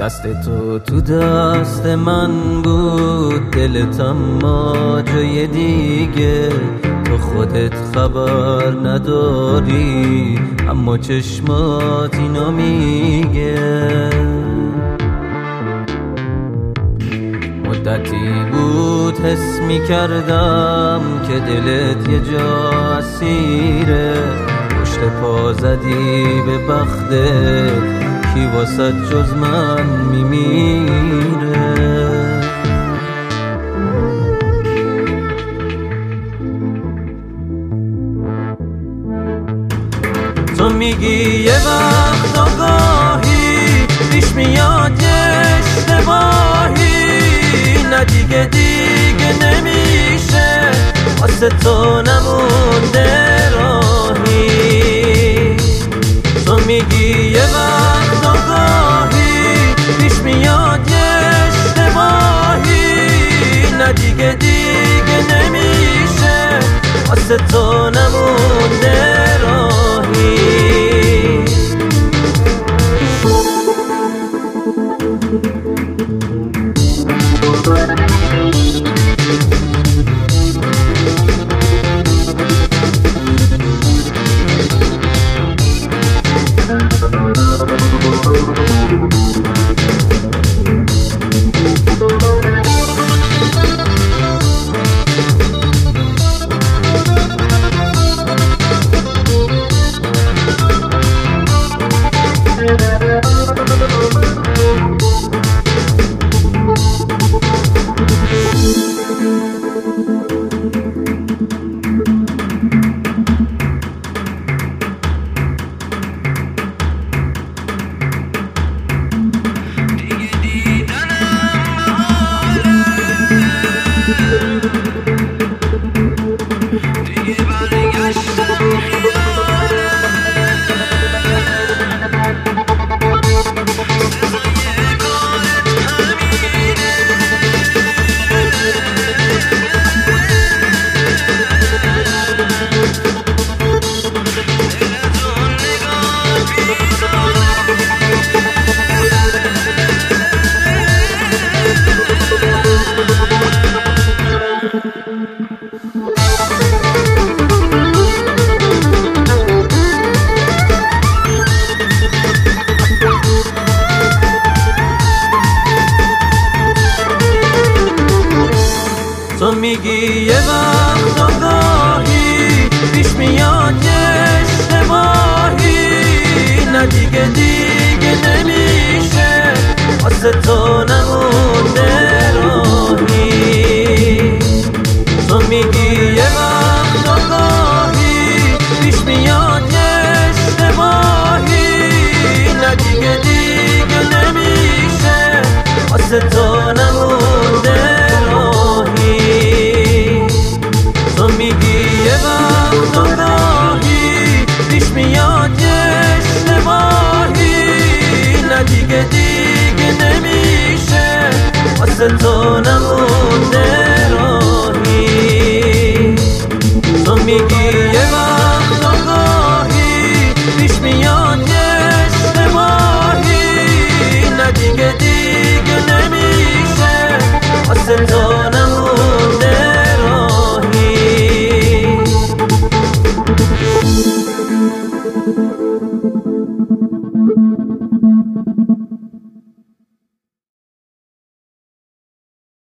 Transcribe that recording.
دست تو دست من بود، دلت اما جای دیگه. تو خودت خبر نداری اما چشمات اینو میگه. مدتی بود حس میکردم که دلت یه جا اسیره. پشت پا زدی به بختت، کی واسه جز من میمیره. تو میگی یه وقت آگاهی پیش میاد یه اشتباهی، نه دیگه نمیشه واسه تو نمونده راهی. تو میگی یه وقت آگاهی پیش میاد یه اشتباهی، نه دیگه نمیشه واسه تو نمونده راهی. تو میگی یه وقت آگاهی پیش میاد یه اشتباهی، نه دیگه نمیشه واسه تو نمونده راهی. تو میگی یه وقت آگاهی پیش میاد یه اشتباهی، نه دیگه نمیشه واسه تو نمونده راهی. تو میگی یه وقت آگاهی پیش میاد یه اشتباهی، نه دیگه نمیشه واسه تو نمونده راهی. تو میگی یه وقت آگاهی پیش میاد یه اشتباهی، نه دیگه نمیشه واسه تو نمونده راهی.